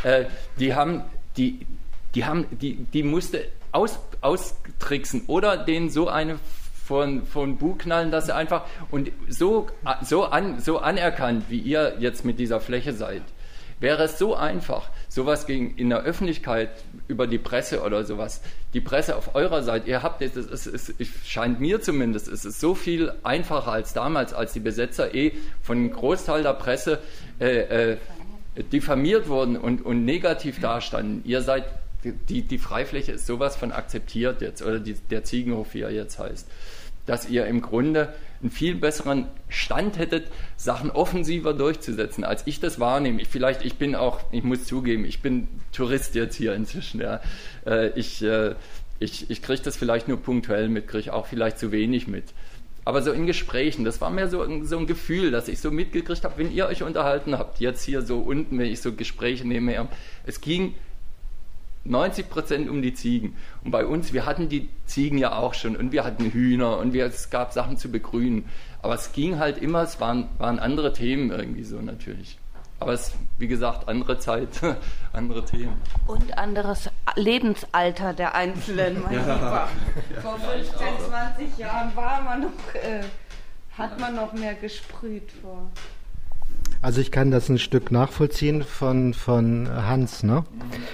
S4: die musste austricksen oder denen so eine von Bug knallen, dass sie einfach und so anerkannt, wie ihr jetzt mit dieser Fläche seid, wäre es so einfach, sowas in der Öffentlichkeit über die Presse oder sowas, die Presse auf eurer Seite, ihr habt es scheint mir zumindest, es ist so viel einfacher als damals, als die Besetzer von einem Großteil der Presse diffamiert wurden und negativ dastanden. Ihr seid, die Freifläche ist sowas von akzeptiert jetzt, oder der Ziegenhof, wie er jetzt heißt, dass ihr im Grunde einen viel besseren Stand hättet, Sachen offensiver durchzusetzen, als ich das wahrnehme. Ich muss zugeben, ich bin Tourist jetzt hier inzwischen. Ja. Ich kriege das vielleicht nur punktuell mit, kriege auch vielleicht zu wenig mit. Aber so in Gesprächen, das war mehr so ein Gefühl, dass ich so mitgekriegt habe, wenn ihr euch unterhalten habt, jetzt hier so unten, wenn ich so Gespräche nebenher habe, es ging 90% um die Ziegen. Und bei uns, wir hatten die Ziegen ja auch schon und wir hatten Hühner und es gab Sachen zu begrünen. Aber es ging halt immer, es waren andere Themen irgendwie so natürlich. Aber es, wie gesagt, andere Zeit, andere Themen.
S6: Und anderes Lebensalter der Einzelnen, mein Lieber. Vor 15, 20 Jahren hat man noch mehr gesprüht vor.
S1: Also ich kann das ein Stück nachvollziehen von Hans, ne?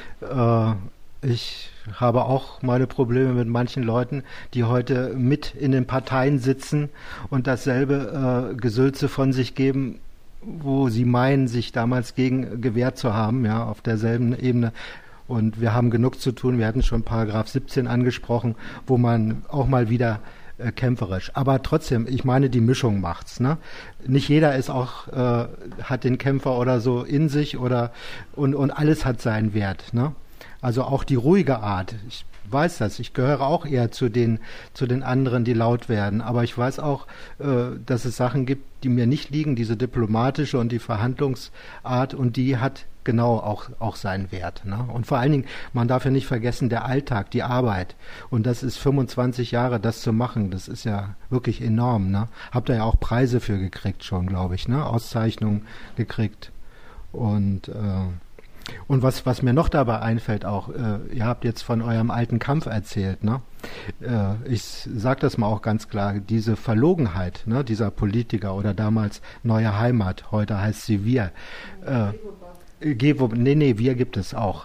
S1: Ich habe auch meine Probleme mit manchen Leuten, die heute mit in den Parteien sitzen und dasselbe Gesülze von sich geben, wo sie meinen, sich damals gegen gewehrt zu haben, ja, auf derselben Ebene. Und wir haben genug zu tun. Wir hatten schon Paragraph 17 angesprochen, wo man auch mal wieder kämpferisch. Aber trotzdem, ich meine, die Mischung macht's. Ne? Nicht jeder ist auch, hat den Kämpfer oder so in sich und alles hat seinen Wert. Ne? Also auch die ruhige Art. Ich weiß das. Ich gehöre auch eher zu den anderen, die laut werden. Aber ich weiß auch, dass es Sachen gibt, die mir nicht liegen, diese diplomatische und die Verhandlungsart, und die hat genau auch seinen Wert. Ne? Und vor allen Dingen, man darf ja nicht vergessen, der Alltag, die Arbeit. Und das ist 25 Jahre, das zu machen. Das ist ja wirklich enorm. Ne? Habt ihr ja auch Preise für gekriegt schon, glaube ich. Ne? Auszeichnungen gekriegt. Und was mir noch dabei einfällt auch, ihr habt jetzt von eurem alten Kampf erzählt, ne? Ich sage das mal auch ganz klar, diese Verlogenheit, ne, dieser Politiker oder damals Neue Heimat, heute heißt sie Wir. Wir gibt es auch.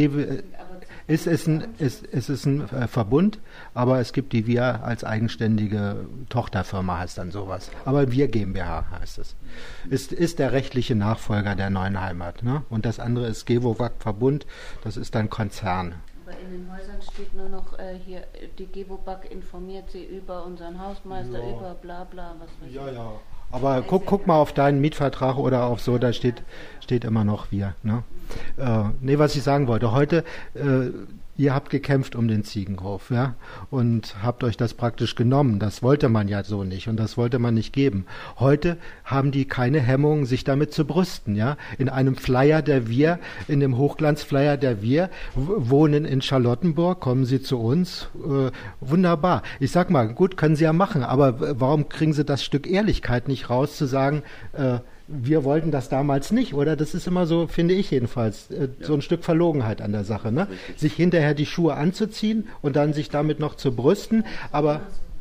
S1: Es ist ein Verbund, aber es gibt die Wir als eigenständige Tochterfirma, heißt dann sowas. Aber Wir GmbH heißt es. Ist der rechtliche Nachfolger der Neuen Heimat. Ne? Und das andere ist GEWOWAG Verbund, das ist dann Konzern.
S6: Aber in den Häusern steht nur noch hier, die GEWOWAG informiert sie über unseren Hausmeister, über bla bla, was weiß ich. Ja.
S1: Aber guck mal auf deinen Mietvertrag oder auf so, da steht immer noch Wir. Ne? Was ich sagen wollte, heute, ihr habt gekämpft um den Ziegenhof, ja, und habt euch das praktisch genommen. Das wollte man ja so nicht und das wollte man nicht geben. Heute haben die keine Hemmung, sich damit zu brüsten, ja. In einem Flyer der Wir, in dem Hochglanzflyer der Wir, wohnen in Charlottenburg, kommen sie zu uns, wunderbar. Ich sag mal, gut, können sie ja machen, aber warum kriegen sie das Stück Ehrlichkeit nicht raus, zu sagen, wir wollten das damals nicht, oder? Das ist immer so, finde ich jedenfalls, so ein Stück Verlogenheit an der Sache, ne? Sich hinterher die Schuhe anzuziehen und dann sich damit noch zu brüsten, aber...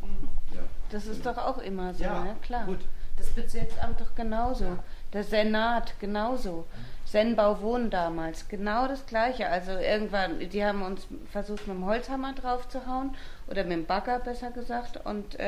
S6: Das ist doch auch immer so, ne? Klar. Gut. Das Bezirksamt doch genauso. Der Senat genauso. Senbau Wohnen damals, genau das Gleiche. Also irgendwann, die haben uns versucht, mit dem Holzhammer drauf zu hauen, oder mit dem Bagger, besser gesagt,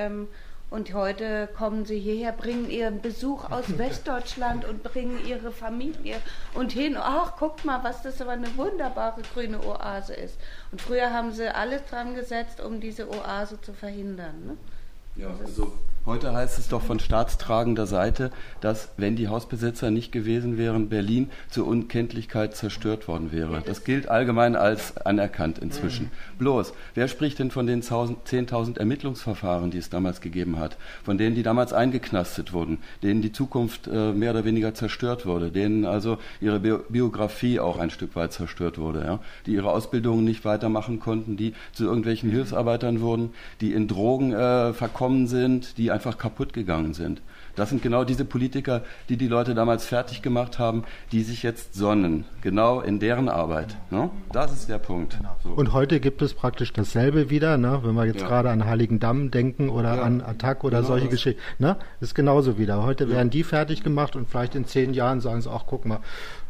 S6: und heute kommen sie hierher, bringen ihren Besuch aus Westdeutschland und bringen ihre Familie und hin. Ach, guckt mal, was das aber eine wunderbare grüne Oase ist. Und früher haben sie alles dran gesetzt, um diese Oase zu verhindern. Ne?
S3: Ja, also heute heißt es doch von staatstragender Seite, dass, wenn die Hausbesitzer nicht gewesen wären, Berlin zur Unkenntlichkeit zerstört worden wäre. Das gilt allgemein als anerkannt inzwischen. Bloß, wer spricht denn von den 10.000 Ermittlungsverfahren, die es damals gegeben hat, von denen, die damals eingeknastet wurden, denen die Zukunft mehr oder weniger zerstört wurde, denen also ihre Biografie auch ein Stück weit zerstört wurde, ja? Die ihre Ausbildung nicht weitermachen konnten, die zu irgendwelchen Hilfsarbeitern wurden, die in Drogen verkommen sind, die einfach kaputt gegangen sind. Das sind genau diese Politiker, die die Leute damals fertig gemacht haben, die sich jetzt sonnen. Genau in deren Arbeit. Ne? Das ist der Punkt. Genau. So.
S1: Und heute gibt es praktisch dasselbe wieder, ne? Wenn wir jetzt gerade an Heiligendamm denken oder an Attac oder genau solche Geschichten. Ne? Ist genauso wieder. Heute werden die fertig gemacht und vielleicht in 10 Jahren sagen sie, ach, guck mal.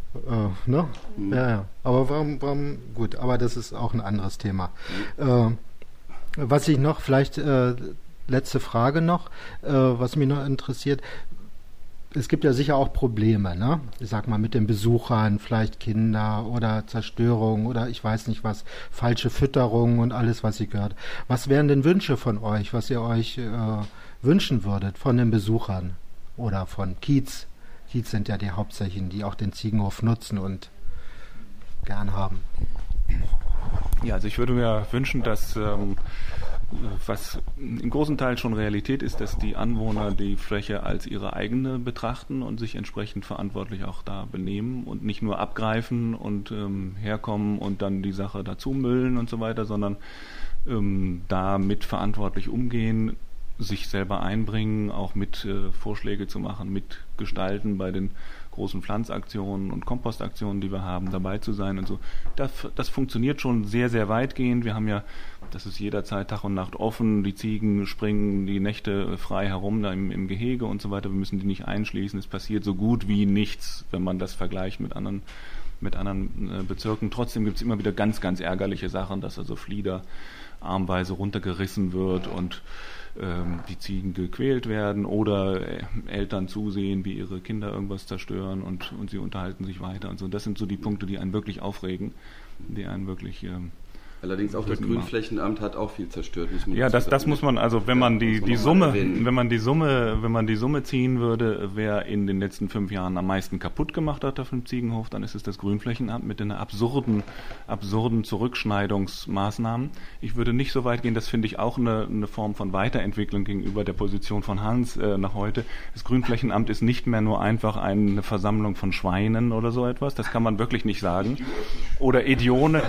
S1: Ne? Mhm. Ja. Aber warum? Gut, aber das ist auch ein anderes Thema. Was ich noch vielleicht... letzte Frage noch, was mich noch interessiert. Es gibt ja sicher auch Probleme, ne? Ich sag mal mit den Besuchern, vielleicht Kinder oder Zerstörung oder ich weiß nicht was, falsche Fütterung und alles, was ihr gehört. Was wären denn Wünsche von euch, was ihr euch wünschen würdet von den Besuchern oder von Kiez? Kiez sind ja die Hauptsächlichen, die auch den Ziegenhof nutzen und gern haben.
S5: Ja, also ich würde mir wünschen, dass was im großen Teil schon Realität ist, dass die Anwohner die Fläche als ihre eigene betrachten und sich entsprechend verantwortlich auch da benehmen und nicht nur abgreifen und herkommen und dann die Sache dazu müllen und so weiter, sondern da mit verantwortlich umgehen, sich selber einbringen, auch mit Vorschläge zu machen, mitgestalten bei den großen Pflanzaktionen und Kompostaktionen, die wir haben, dabei zu sein und so. Das funktioniert schon sehr, sehr weitgehend. Wir haben ja, das ist jederzeit Tag und Nacht offen, die Ziegen springen die Nächte frei herum da im Gehege und so weiter. Wir müssen die nicht einschließen. Es passiert so gut wie nichts, wenn man das vergleicht mit anderen Bezirken. Trotzdem gibt es immer wieder ganz, ganz ärgerliche Sachen, dass also Flieder armweise runtergerissen wird und die Ziegen gequält werden oder Eltern zusehen, wie ihre Kinder irgendwas zerstören und sie unterhalten sich weiter und so. Das sind so die Punkte, die einen wirklich aufregen, die einen wirklich
S3: Allerdings auch das Grünflächenamt hat auch viel zerstört.
S5: Ja, das muss man, also wenn man die Summe ziehen würde, wer in den letzten 5 Jahren am meisten kaputt gemacht hat auf dem Ziegenhof, dann ist es das Grünflächenamt mit den absurden Zurückschneidungsmaßnahmen. Ich würde nicht so weit gehen, das finde ich auch eine Form von Weiterentwicklung gegenüber der Position von Hans nach heute. Das Grünflächenamt ist nicht mehr nur einfach eine Versammlung von Schweinen oder so etwas, das kann man wirklich nicht sagen. Oder Idioten.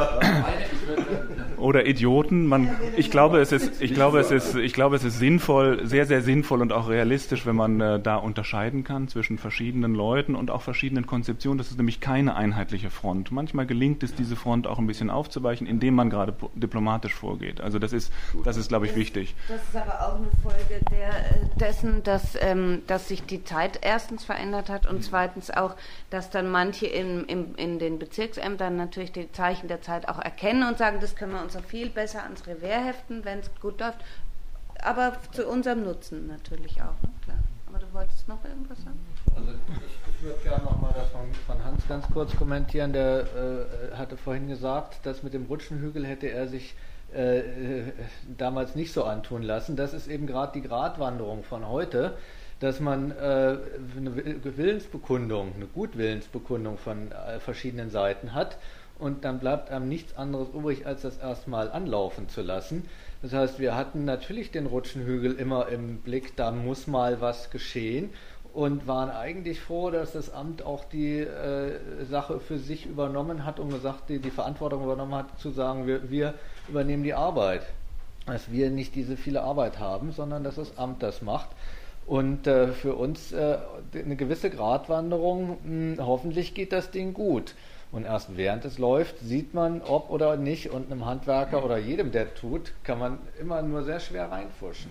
S5: Ich glaube, es ist sinnvoll, sehr, sehr sinnvoll und auch realistisch, wenn man da unterscheiden kann zwischen verschiedenen Leuten und auch verschiedenen Konzeptionen. Das ist nämlich keine einheitliche Front. Manchmal gelingt es, diese Front auch ein bisschen aufzuweichen, indem man gerade diplomatisch vorgeht. Also das ist, glaube ich, wichtig.
S6: Das ist aber auch eine Folge dessen, dass sich die Zeit erstens verändert hat und zweitens auch, dass dann manche in den Bezirksämtern natürlich die Zeichen der Zeit auch erkennen und sagen, das können wir uns auch viel besser ans Revers heften, wenn es gut läuft. Aber zu unserem Nutzen natürlich auch, ne? Klar. Aber du wolltest noch irgendwas sagen?
S7: Also ich würde gerne nochmal das von Hans ganz kurz kommentieren. Der hatte vorhin gesagt, dass mit dem Rutschenhügel hätte er sich damals nicht so antun lassen. Das ist eben gerade die Gratwanderung von heute, dass man eine Willensbekundung, eine Gutwillensbekundung von verschiedenen Seiten hat und dann bleibt einem nichts anderes übrig, als das erstmal anlaufen zu lassen. Das heißt, wir hatten natürlich den Rutschenhügel immer im Blick, da muss mal was geschehen und waren eigentlich froh, dass das Amt auch die Sache für sich übernommen hat und gesagt, die Verantwortung übernommen hat, zu sagen, wir übernehmen die Arbeit. Dass wir nicht diese viele Arbeit haben, sondern dass das Amt das macht. Und für uns eine gewisse Gratwanderung, hoffentlich geht das Ding gut. Und erst während es läuft, sieht man, ob oder nicht. Und einem Handwerker oder jedem, der tut, kann man immer nur sehr schwer reinfuschen.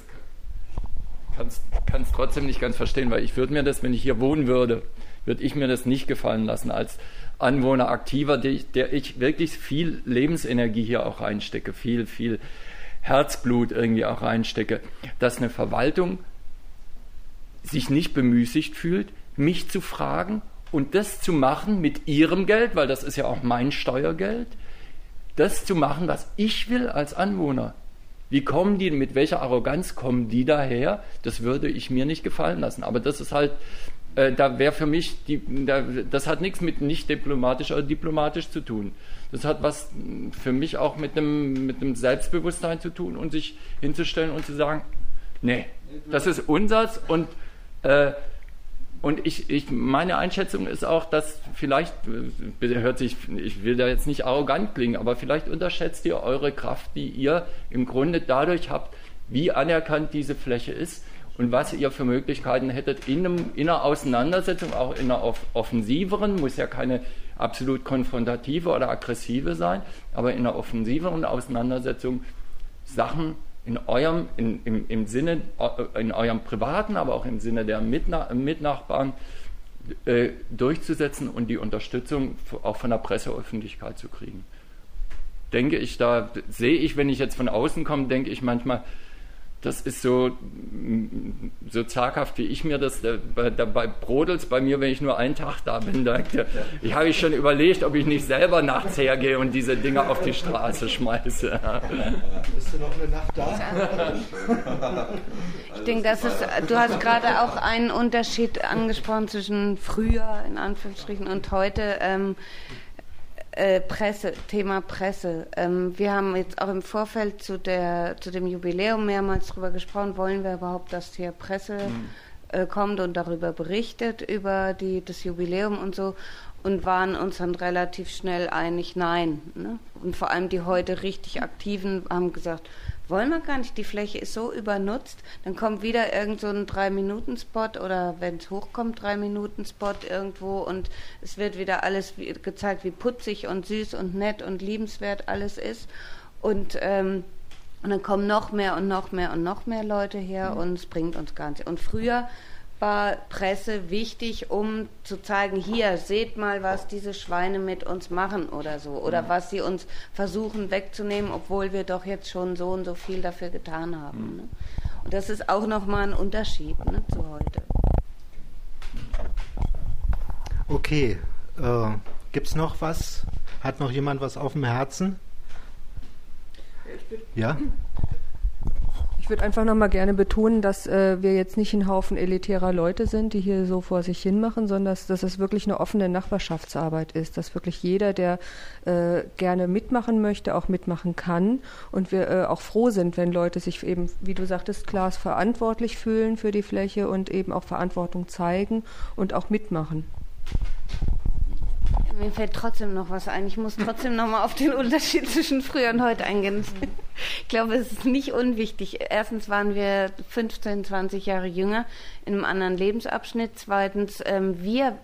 S4: Kann es trotzdem nicht ganz verstehen, weil ich würde mir das, wenn ich hier wohnen würde, würde ich mir das nicht gefallen lassen als Anwohner aktiver, der ich wirklich viel Lebensenergie hier auch reinstecke, viel Herzblut irgendwie auch reinstecke, dass eine Verwaltung sich nicht bemüßigt fühlt, mich zu fragen und das zu machen mit ihrem Geld, weil das ist ja auch mein Steuergeld, das zu machen, was ich will als Anwohner. Wie kommen die, mit welcher Arroganz kommen die daher? Das würde ich mir nicht gefallen lassen. Aber das ist halt, da wäre für mich, das hat nichts mit nicht diplomatisch oder diplomatisch zu tun. Das hat was für mich auch mit einem Selbstbewusstsein zu tun und sich hinzustellen und zu sagen, nee, das ist unseres und meine Einschätzung ist auch, dass vielleicht, ich will da jetzt nicht arrogant klingen, aber vielleicht unterschätzt ihr eure Kraft, die ihr im Grunde dadurch habt, wie anerkannt diese Fläche ist und was ihr für Möglichkeiten hättet in einer Auseinandersetzung, auch in einer offensiveren, muss ja keine absolut konfrontative oder aggressive sein, aber in einer offensiveren Auseinandersetzung Sachen in eurem privaten, aber auch im Sinne der Mitnachbarn durchzusetzen und die Unterstützung auch von der Presseöffentlichkeit zu kriegen. Denke ich, da sehe ich, wenn ich jetzt von außen komme, denke ich manchmal, das ist so zaghaft, wie ich mir das, dabei brodelt es bei mir, wenn ich nur einen Tag da bin. Ich habe schon überlegt, ob ich nicht selber nachts hergehe und diese Dinger auf die Straße schmeiße.
S1: Bist du noch eine Nacht da?
S6: Ich denke, du hast gerade auch einen Unterschied angesprochen zwischen früher, in Anführungsstrichen, und heute. Thema Presse. Wir haben jetzt auch im Vorfeld zu dem Jubiläum mehrmals darüber gesprochen, wollen wir überhaupt, dass hier Presse kommt und darüber berichtet, über das Jubiläum und so, und waren uns dann relativ schnell einig, nein. Ne? Und vor allem die heute richtig Aktiven haben gesagt, wollen wir gar nicht, die Fläche ist so übernutzt, dann kommt wieder irgend so ein 3-Minuten-Spot oder wenn es hochkommt, 3-Minuten-Spot irgendwo und es wird wieder alles gezeigt, wie putzig und süß und nett und liebenswert alles ist und dann kommen noch mehr und noch mehr und noch mehr Leute her und es bringt uns gar nicht. Und früher war Presse wichtig, um zu zeigen, hier, seht mal, was diese Schweine mit uns machen oder so. Oder was sie uns versuchen wegzunehmen, obwohl wir doch jetzt schon so und so viel dafür getan haben. Ne? Und das ist auch nochmal ein Unterschied, ne, zu heute.
S1: Okay, gibt's noch was? Hat noch jemand was auf dem Herzen? Ja?
S2: Ich würde einfach nochmal gerne betonen, dass wir jetzt nicht ein Haufen elitärer Leute sind, die hier so vor sich hin machen, sondern dass es wirklich eine offene Nachbarschaftsarbeit ist, dass wirklich jeder, der gerne mitmachen möchte, auch mitmachen kann und wir auch froh sind, wenn Leute sich eben, wie du sagtest, Klaas, verantwortlich fühlen für die Fläche und eben auch Verantwortung zeigen und auch mitmachen.
S6: Mir fällt trotzdem noch was ein. Ich muss trotzdem noch mal auf den Unterschied zwischen früher und heute eingehen. Ich glaube, es ist nicht unwichtig. Erstens waren wir 15, 20 Jahre jünger in einem anderen Lebensabschnitt. Zweitens, wir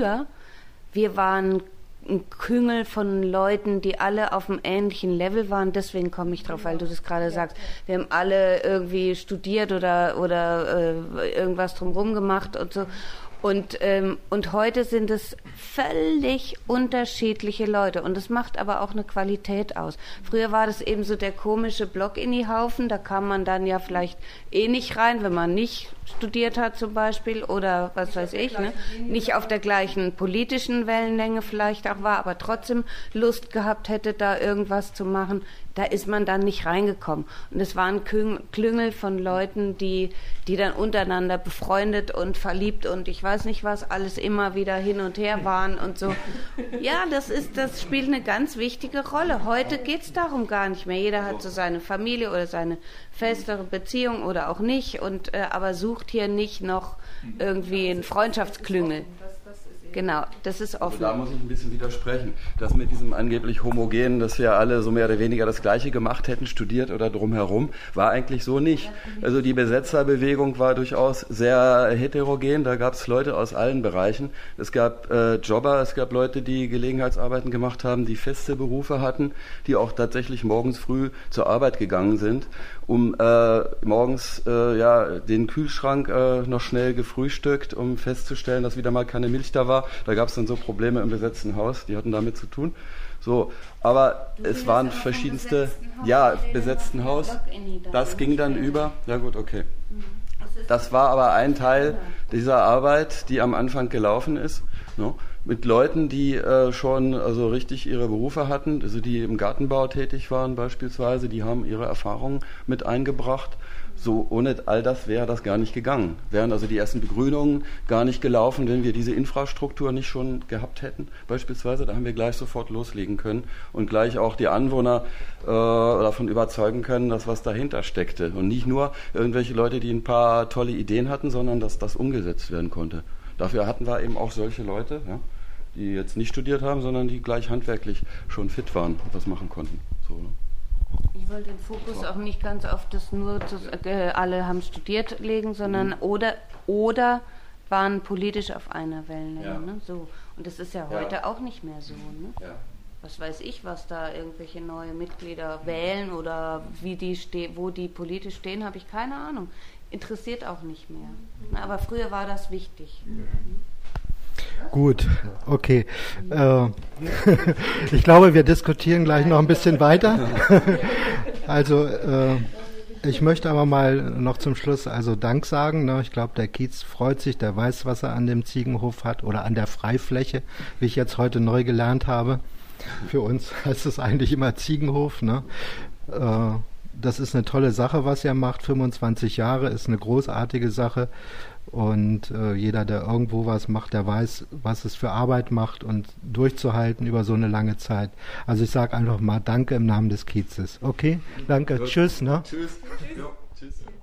S6: waren ein Küngel von Leuten, die alle auf einem ähnlichen Level waren. Deswegen komme ich drauf, weil du das gerade sagst. Wir haben alle irgendwie studiert oder irgendwas drumherum gemacht und so. Und heute sind es völlig unterschiedliche Leute und das macht aber auch eine Qualität aus. Früher war das eben so der komische Block-Inni-Haufen, da kam man dann ja vielleicht nicht rein, wenn man nicht studiert hat zum Beispiel oder was weiß ich, ne? Nicht auf der gleichen politischen Wellenlänge vielleicht auch war, aber trotzdem Lust gehabt hätte, da irgendwas zu machen. Da ist man dann nicht reingekommen. Und es waren Klüngel von Leuten, die dann untereinander befreundet und verliebt und ich weiß nicht was, alles immer wieder hin und her waren und so. Ja, das spielt eine ganz wichtige Rolle. Heute geht es darum gar nicht mehr. Jeder hat so seine Familie oder seine festere Beziehung oder auch nicht, aber sucht hier nicht noch irgendwie einen Freundschaftsklüngel. Genau, das ist offen.
S3: Also da muss ich ein bisschen widersprechen. Das mit diesem angeblich Homogenen, dass wir alle so mehr oder weniger das Gleiche gemacht hätten, studiert oder drumherum, war eigentlich so nicht. Also die Besetzerbewegung war durchaus sehr heterogen. Da gab es Leute aus allen Bereichen. Es gab Jobber, es gab Leute, die Gelegenheitsarbeiten gemacht haben, die feste Berufe hatten, die auch tatsächlich morgens früh zur Arbeit gegangen sind, um morgens den Kühlschrank noch schnell gefrühstückt, um festzustellen, dass wieder mal keine Milch da war. Da gab es dann so Probleme im besetzten Haus, die hatten damit zu tun. So, aber es waren verschiedenste, besetzten Haus. Das ging dann über. Ja gut, okay. Das war aber ein Teil dieser Arbeit, die am Anfang gelaufen ist. No? Mit Leuten, die schon also richtig ihre Berufe hatten, also die im Gartenbau tätig waren beispielsweise, die haben ihre Erfahrungen mit eingebracht. So, ohne all das wäre das gar nicht gegangen. Wären also die ersten Begrünungen gar nicht gelaufen, wenn wir diese Infrastruktur nicht schon gehabt hätten, beispielsweise. Da haben wir gleich sofort loslegen können und gleich auch die Anwohner davon überzeugen können, dass was dahinter steckte. Und nicht nur irgendwelche Leute, die ein paar tolle Ideen hatten, sondern dass das umgesetzt werden konnte. Dafür hatten wir eben auch solche Leute, ja, die jetzt nicht studiert haben, sondern die gleich handwerklich schon fit waren und was machen konnten. So, ne?
S6: Ich wollte den Fokus auch nicht ganz auf das nur, alle haben studiert legen, sondern oder waren politisch auf einer Wellenlänge. Ja. Ne? So. Und das ist ja heute auch nicht mehr so. Ne? Ja. Was weiß ich, was da irgendwelche neue Mitglieder wählen oder wo die politisch stehen, habe ich keine Ahnung. Interessiert auch nicht mehr. Na, aber früher war das wichtig.
S1: Gut, okay. Ich glaube, wir diskutieren gleich noch ein bisschen weiter. Also ich möchte aber mal noch zum Schluss Dank sagen. Ne? Ich glaube, der Kiez freut sich, der weiß, was er an dem Ziegenhof hat oder an der Freifläche, wie ich jetzt heute neu gelernt habe. Für uns heißt es eigentlich immer Ziegenhof. Ne? Das ist eine tolle Sache, was er macht. 25 Jahre ist eine großartige Sache. Und jeder, der irgendwo was macht, der weiß, was es für Arbeit macht und durchzuhalten über so eine lange Zeit. Also ich sage einfach mal Danke im Namen des Kiezes. Okay? Danke. Tschüss. Ne?
S3: Tschüss. Jo, tschüss.